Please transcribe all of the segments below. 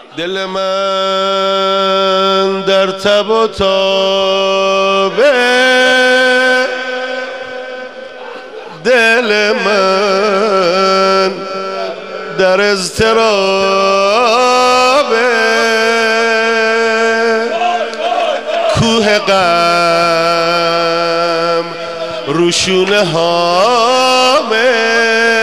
دل من در تب و تابه، دل من در اضطرابه، کوه غم روشونه هامه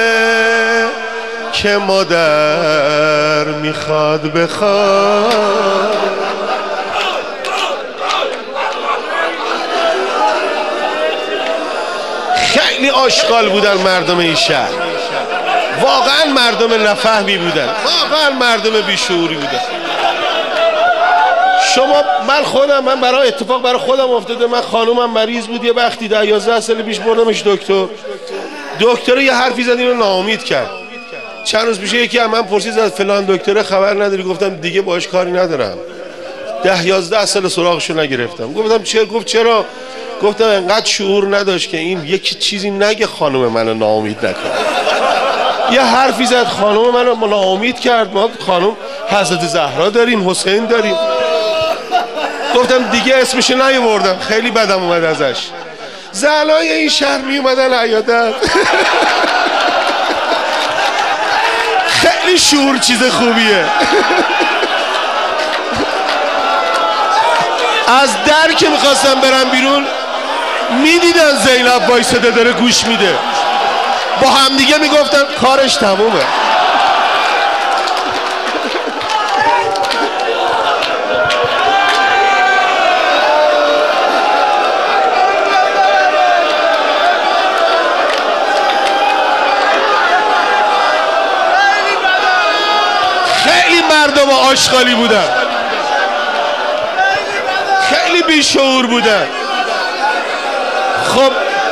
که مادر میخواد بخواد. خیلی آشغال بودن مردم این شهر، واقعا مردم نفهمی بودن، واقعا مردم بیشعوری بودن. من برای اتفاق برای خودم افتاده، من خانومم مریض بود یه وقتی 11 سال پیش بردمش دکتر یه حرفی زد اینو ناامید کرد. چند روز پیش یکی از من پرسید از فلان دکتر خبر نداری؟ گفتم دیگه باهاش کاری ندارم. 11 سال سراغشو نگرفتم. گفتم گفت چرا؟ گفتم انقدر شعور نداشت که این یکی چیزی نگه خانم منو ناامید نکنه. یه حرفی زد خانم منو ناامید کرد. ما خانم حضرت زهرا داریم، حسین داریم. گفتم دیگه اسمش نیاوردم، خیلی بدم اومد ازش. زنای این شهر می اومدن عیادت. خیلی شعور چیز خوبیه. از در که میخواستم برم بیرون میدیدن زینب وایساده داره گوش میده، با هم دیگه میگفتن کارش تمومه. خیلی مردم آشغالی بودن، خیلی بیشعور بودن. خب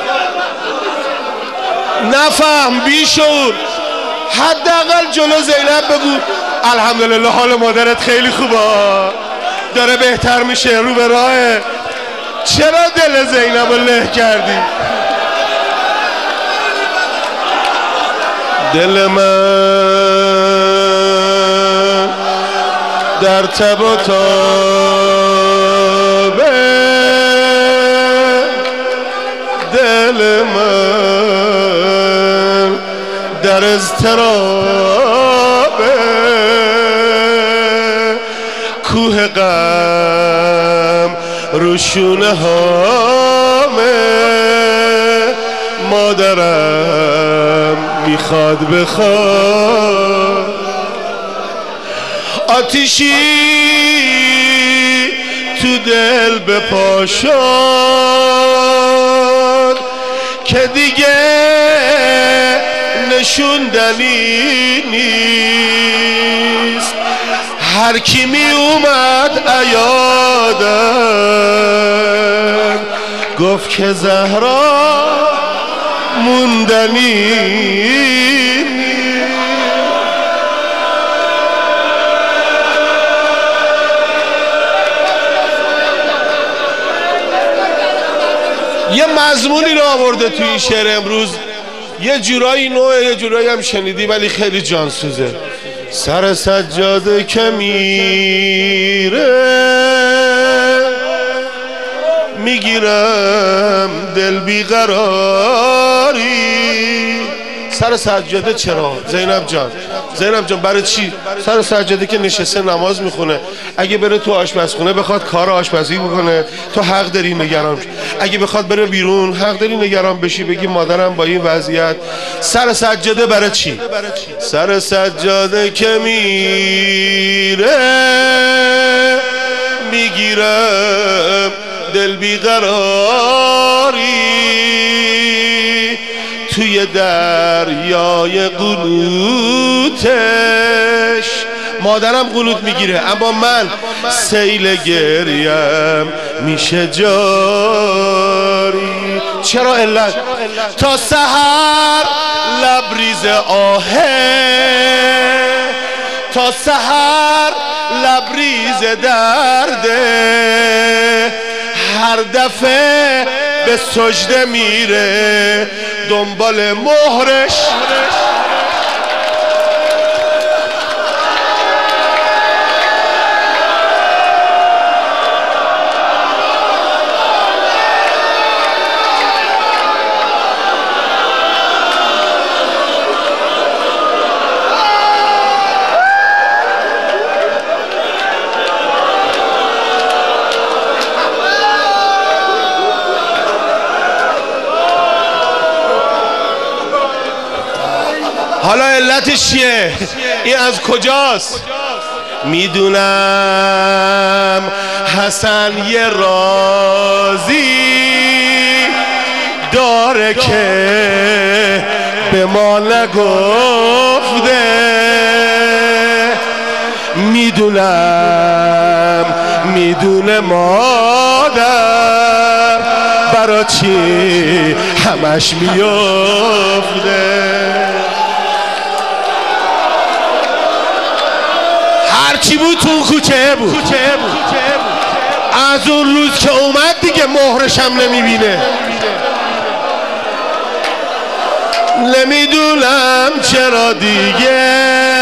نفهم، بیشعور. حداقل جلو زینب بگو الحمدلله حال مادرت خیلی خوبه، داره بهتر میشه، رو به راهه. چرا دل زینب رو له کردی؟ دل من در تب و تابه، دل من در اضطرابه، کوه غم روشونه هامه مادرم میخواد بخواد. آتیشی تو دل بپاشد که دیگه نشوندنی نیست. هر کی می اومد عیادم گفت که زهرا موندنی. یه مضمونی رو آورده توی این شعر امروز، یه جورایی نوعه، یه جورایی هم شنیدی ولی خیلی جانسوزه. سر سجاده که میره میگیرم دل بیقراری. سر سجاده چرا؟ زینب جان برای چی؟ سر سجاده که نشسته نماز میخونه، اگه بره تو آشپزخونه بخواد کار آشپزی بکنه تو حق داری نگران شی. اگه بخواد بره بیرون حق داری نگران بشی، بگی مادرم با این وضعیت. سر سجاده برای چی؟ سر سجاده که میره میگیرم دل بیقراری. توی دریای قنوتش مادرم قنوت میگیره، اما من سیل گریم میشه جاری. چرا علت؟ تا سحر لبریز آهه، تا سحر لبریز درده. هر دفعه به سجده میره دنبال مهرش. حالا علتش چیه؟ این از کجاست؟ میدونم حسن یه رازی داره که به ما نگفته، میدونه مادر برا چی همش میفته. هرچی بود تو کوچه بود، از اون روز که اومد دیگه مهرشم نمیبینه. نمیدونم چرا دیگه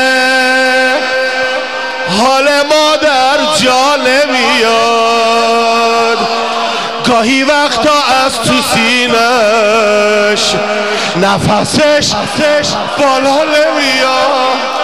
حال مادر جا نمیاد، گاهی وقتا از تو سینش نفسش بالا نمیاد.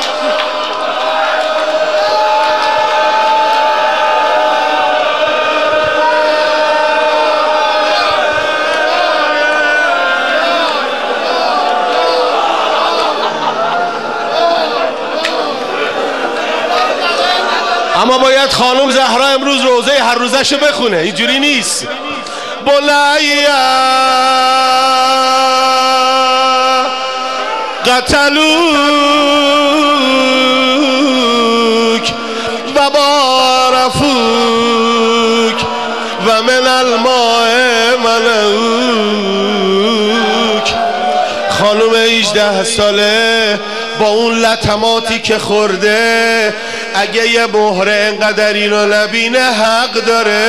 اما باید خانم زهرا امروز روزه هر روزشو بخونه، اینجوری نیست. بلیا قتلوک و بارفوک و من الماء ملوک. خانم 18 ساله با اون لطماتی که خورده اگه یه مهره انقدر اینو نبینه حق داره.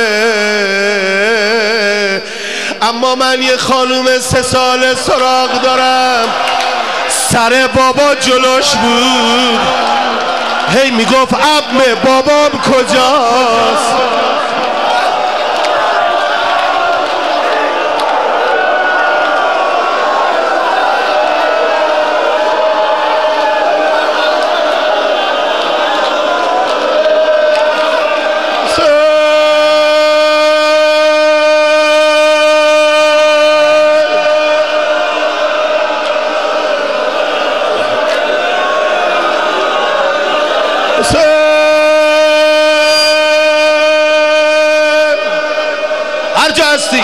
اما من یه خانوم 3 ساله سراغ دارم، سر بابا جلوش بود، هی میگفت عمه بابام کجاست. هر جا هستی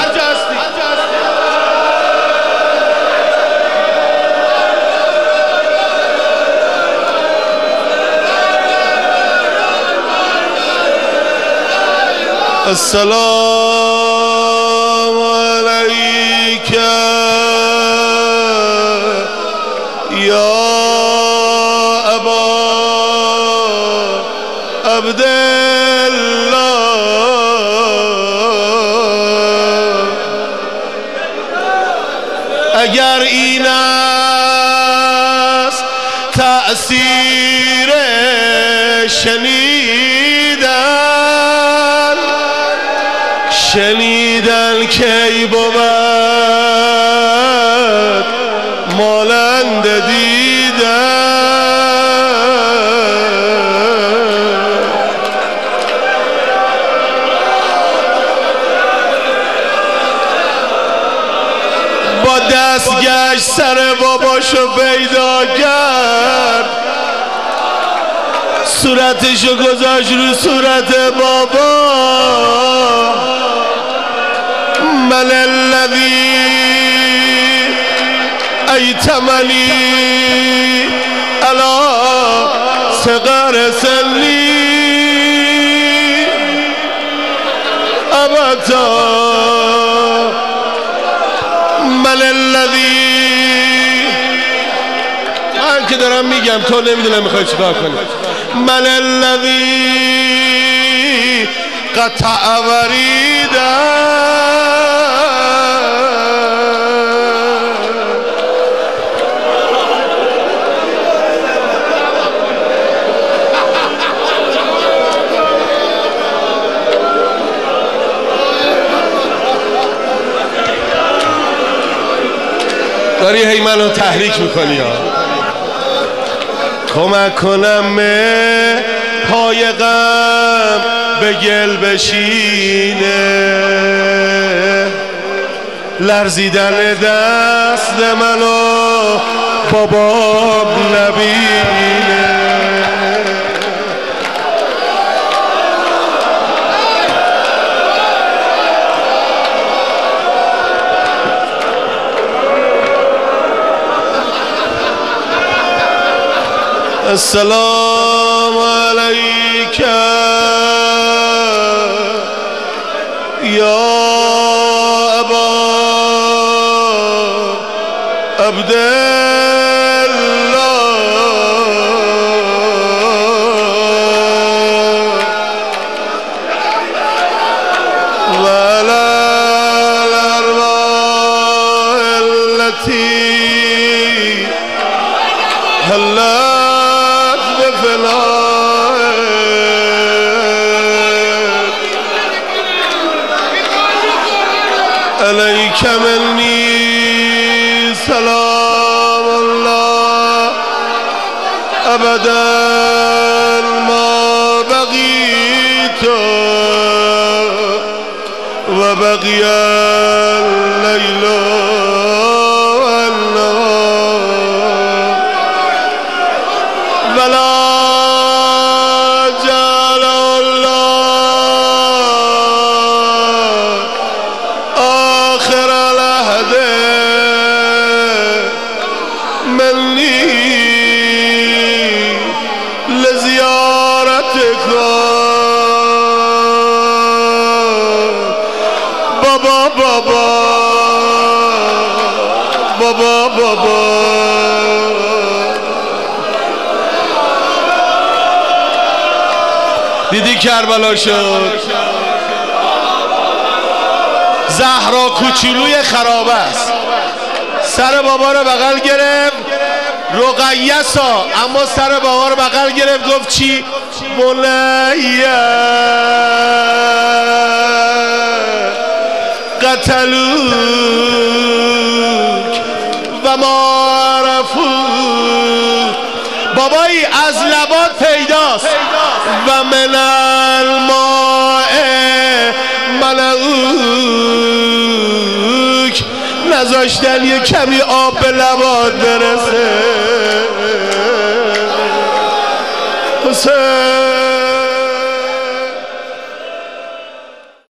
السلام علیک یا ابا عبدالله. اگر این است تأثیر شنیدن کی بود مانند دیدن. با دستگشت سر باباشو پیدا کرد، صورتشو گذاشت رو صورت بابا. من الذی ایتمنی علی صغر سنی ابدا. من الذی، من که دارم میگم تو نمیدونم میخوای چیکار کنی. من الذی قطع وریدا. داری هی منو تحریک میکنی ها. کمک کنم پای غم به گل بشینه، لرزیدن دست منو بابام نبینه. السلام علیک یا ابا عبدالله و علی الارواح التي حلت بفنائك عليك مني سلام الله أبدا ما بقيت وبقي الليل والنهار ولا جعل الله آخر العهد مني لزيارتك بابا بابا بابا بابا. دیدی کربلا شد، زهرا کوچولوی خراب است، سر بابا رو بغل گرفت، رقیسا اما سر بابا رو بغل گرفت، گفت چی؟ مولیه قتلوک و ما عرفوک. بابایی از لبات پیداست و من الماء ملعوک، نذاشتن یه کمی آب به لبات برسه. حسین